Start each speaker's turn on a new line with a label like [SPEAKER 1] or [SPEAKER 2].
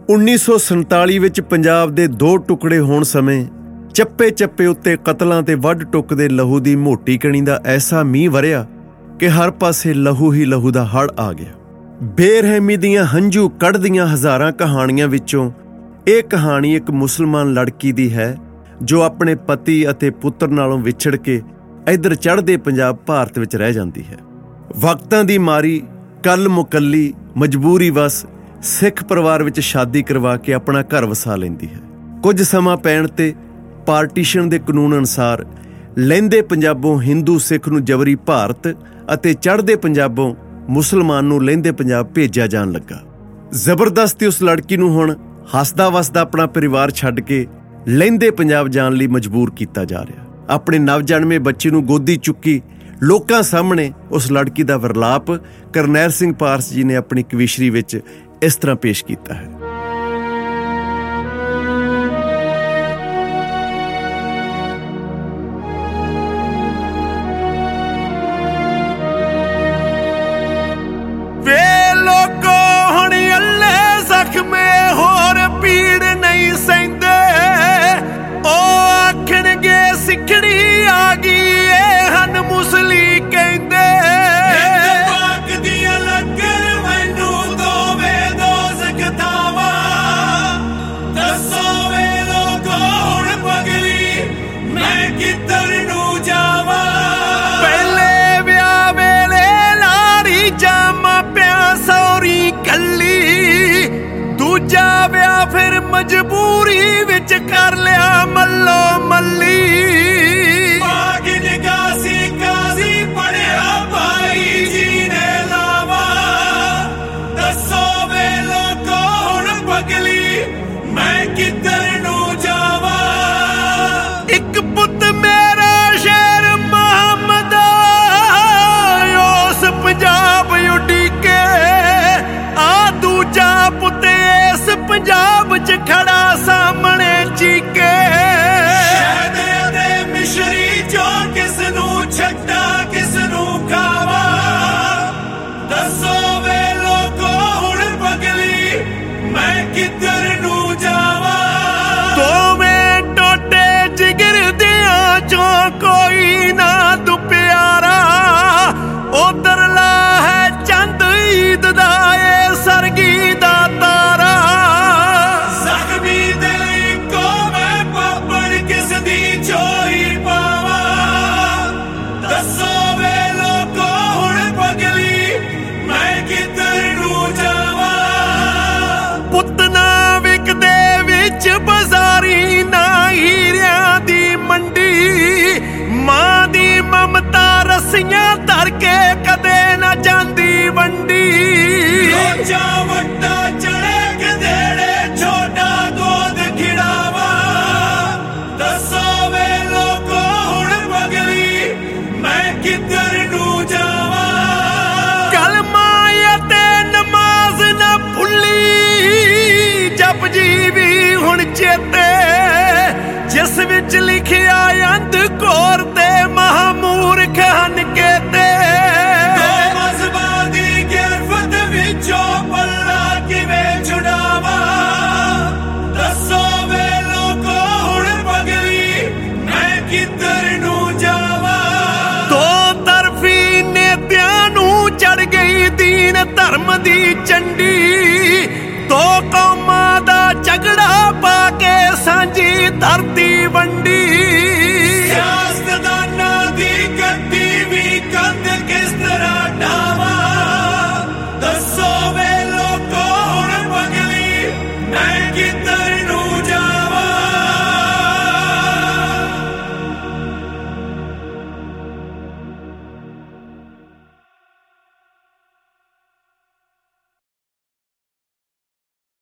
[SPEAKER 1] 1947 ਵਿੱਚ ਪੰਜਾਬ ਦੇ 2 ਟੁਕੜੇ ਹੋਣ ਸਮੇਂ ਚੱਪੇ ਚੱਪੇ ਉੱਤੇ ਕਤਲਾਂ ਤੇ ਵੱਢ ਟੁੱਕਦੇ ਲਹੂ ਦੀ ਮੋਟੀ ਕਣੀ ਦਾ ਐਸਾ ਮੀਂਹ ਵਰਿਆ ਕਿ ਹਰ ਪਾਸੇ ਲਹੂ ਹੀ ਲਹੂ ਦਾ ਹੜ੍ਹ ਆ ਗਿਆ। ਬੇਰਹਿਮੀ ਦੀਆਂ ਹੰਝੂ ਕੱਢਦੀਆਂ ਹਜ਼ਾਰਾਂ ਕਹਾਣੀਆਂ ਵਿੱਚੋਂ ਇਹ ਕਹਾਣੀ ਇੱਕ ਮੁਸਲਮਾਨ ਲੜਕੀ ਦੀ ਹੈ ਜੋ ਆਪਣੇ ਪਤੀ ਅਤੇ ਪੁੱਤਰ ਨਾਲੋਂ ਵਿਛੜ ਕੇ ਇੱਧਰ ਚੜ੍ਹਦੇ ਪੰਜਾਬ ਭਾਰਤ ਵਿੱਚ ਰਹਿ ਜਾਂਦੀ ਹੈ। ਵਕਤਾਂ ਦੀ ਮਾਰੀ ਕੱਲ ਮੁਕੱਲੀ ਮਜਬੂਰੀ ਵਸ ਸਿੱਖ ਪਰਿਵਾਰ ਵਿੱਚ ਸ਼ਾਦੀ ਕਰਵਾ ਕੇ ਆਪਣਾ ਘਰ ਵਸਾ ਲੈਂਦੀ ਹੈ। ਕੁਝ ਸਮਾਂ ਪੈਣ ਤੇ ਪਾਰਟੀਸ਼ਨ ਦੇ ਕਾਨੂੰਨ ਅਨੁਸਾਰ ਲਹਿੰਦੇ ਪੰਜਾਬੋਂ ਹਿੰਦੂ ਸਿੱਖ ਨੂੰ ਜਬਰੀ ਭਾਰਤ ਅਤੇ ਚੜ੍ਹਦੇ ਪੰਜਾਬੋਂ ਮੁਸਲਮਾਨ ਨੂੰ ਲਹਿੰਦੇ ਪੰਜਾਬ ਭੇਜਿਆ ਜਾਣ ਲੱਗਾ। ਜ਼ਬਰਦਸਤੀ ਉਸ ਲੜਕੀ ਨੂੰ ਹੁਣ ਹੱਸਦਾ ਵਸਦਾ ਆਪਣਾ ਪਰਿਵਾਰ ਛੱਡ ਕੇ ਲਹਿੰਦੇ ਪੰਜਾਬ ਜਾਣ ਲਈ ਮਜਬੂਰ ਕੀਤਾ ਜਾ ਰਿਹਾ। ਆਪਣੇ ਨਵਜਨਮੇ ਬੱਚੇ ਨੂੰ ਗੋਦੀ ਚੁੱਕੀ ਲੋਕਾਂ ਸਾਹਮਣੇ ਉਸ ਲੜਕੀ ਦਾ ਵਿਰਲਾਪ ਕਰਨੈਲ ਸਿੰਘ ਪਾਰਸ ਜੀ ਨੇ ਆਪਣੀ ਕਵੀਸ਼ਰੀ ਵਿੱਚ ਇਸ ਤਰ੍ਹਾਂ ਪੇਸ਼ ਕੀਤਾ ਹੈ।
[SPEAKER 2] ਵੇ ਲੋਕੋ ਹੁਣ ਅੱਲੇ ਜ਼ਖਮੇ ਹੋਰ ਪੀੜ ਨਹੀਂ ਸਹਿੰਦੇ, ਉਹ ਆਖਣਗੇ ਸਿੱਖੜੀ ਆ ਗਈ ਏ ਹਨ ਮੁਸਲੀ ਕਹਿੰਦੇ। ਦੂਜਾ ਵਿਆਹ ਫਿਰ ਮਜਬੂਰੀ ਵਿੱਚ ਕਰ ਲਿਆ ਮੱਲੋ ਮੱਲੀ। ਬਾਗ ਨਿਗਾਸੀ ਕਾਜ਼ੀ ਪੜਿਆ ਭਾਈ ਜੀ ਨੇ ਲਾਵਾ, ਦੱਸੋ ਵੇ ਲੋਕੋ ਹੁਣ ਪਗਲੀ ਮੈਂ ਕਿੱਧਰ ਨੂੰ ਜਾਵਾਂ। ਇੱਕ ਪੁੱਤ ਮੇਰਾ ਸ਼ੇਰ ਮੁਹੰਮਦ ਉਸ ਪੰਜਾਬ ਉਡੀਕੇ, ਆ ਦੂਜਾ ਪੁੱਤ ਇਸ ਪੰਜਾਬ 'ਚ ਖੜਾ ਸਾਹਮਣੇ ਚੀਕੇ। ਸ਼ਹਿਦ ਦੇ ਮਿਸ਼ਰੀ ਚੋਂ ਕਿਸ ਨੂੰ ਛੱਡਾ ਕਿਸ ਨੂੰ ਖਾਵਾ, ਦੱਸੋ ਵੇ ਲੋਕੋ ਹੁਣ ਪਗਲੀ ਮੈਂ ਕਿੱਧਰ ਨੂੰ ਜਾਵਾਂ। ਦੋਵੇਂ ਟੋਟੇ ਜਿਗਰ ਦਿਆਂ ਚੋਂ ਕੋਈ ਨਾ ਦੁਪਿਆਰਾ, ਉਧਰਲਾ ਹੈ ਚੰਦ ਈਦ ਦਾ ਏ ਸਰਗੀ ਦਾ ਤਾਰਾ। ਜ਼ਖਮੀ ਦਿਲ ਇੱਕੋ ਮੈਂ ਪਾਪੜ ਕਿਸ ਦੀ ਚੋਰੀ ਪਾਵਾਂ, ਦੱਸੋ ਵੇ ਲੋਕੋ ਹੁਣ ਪਗਲੀ ਮੈਂ ਕਿੱਧਰ ਨੂੰ ਜਾਵਾਂ। ਪੁੱਤ ਨਾ ਵਿਕਦੇ ਵਿੱਚ ਬਾਜ਼ਾਰੀ ਨਾ ਹੀਰਿਆਂ ਦੀ ਮੰਡੀ, ਮਾਂ ਦੀ ਮਮਤਾ ਰੱਸੀਆਂ ਧਰ ਕੇ ਕਦੇ ਨਾ ਜਾਂਦੀ ਵੰਡੀ। ਲੋਚਾ ਵੱਡਾ ਚੜੇ ਗਧੇੜੇ ਛੋਟਾ ਗੋਦ ਖਿੜਾਵਾ, ਦੱਸੋ ਵੇ ਲੋਕੋ ਹੁਣ ਪਗਲੀ ਮੈਂ ਕਿੱਧਰ ਨੂੰ ਜਾਵਾਂ। ਕਲਮਾ ਅਤੇ ਨਮਾਜ਼ ਨਾ ਭੁੱਲੀ ਜਪ ਜੀ ਵੀ ਹੁਣ ਚੇਤੇ, ਜਿਸ ਵਿੱਚ ਲਿਖਿਆ ਅੰਧ ਘੋਰ ਤੇ ਮਹਾਮੂਰਖ ਹਨ ਕੇਤੇ। ਮਜ਼ਹਬਾਂ ਦੀ ਗਿਰਫਤ ਵਿੱਚੋਂ ਪੱਲਾ ਕਿਵੇਂ ਛੁਡਾਵਾਂ, ਦੱਸੋ ਵੇ ਲੋਕੋ ਹੁਣ ਪਗਲੀ ਮੈਂ ਕਿੱਧਰ ਨੂੰ ਜਾਵਾਂ। ਦੋ ਤਰਫੀ ਨੇਤਿਆਂ ਨੂੰ ਚੜ ਗਈ ਦੀਨ ਧਰਮ ਦੀ ਚੰਡੀ, ਦੋ ਕੌਮਾਂ ਦਾ ਝਗੜਾ ਪਾ ਕੇ ਸਾਂਝੀ ਧਰਤੀ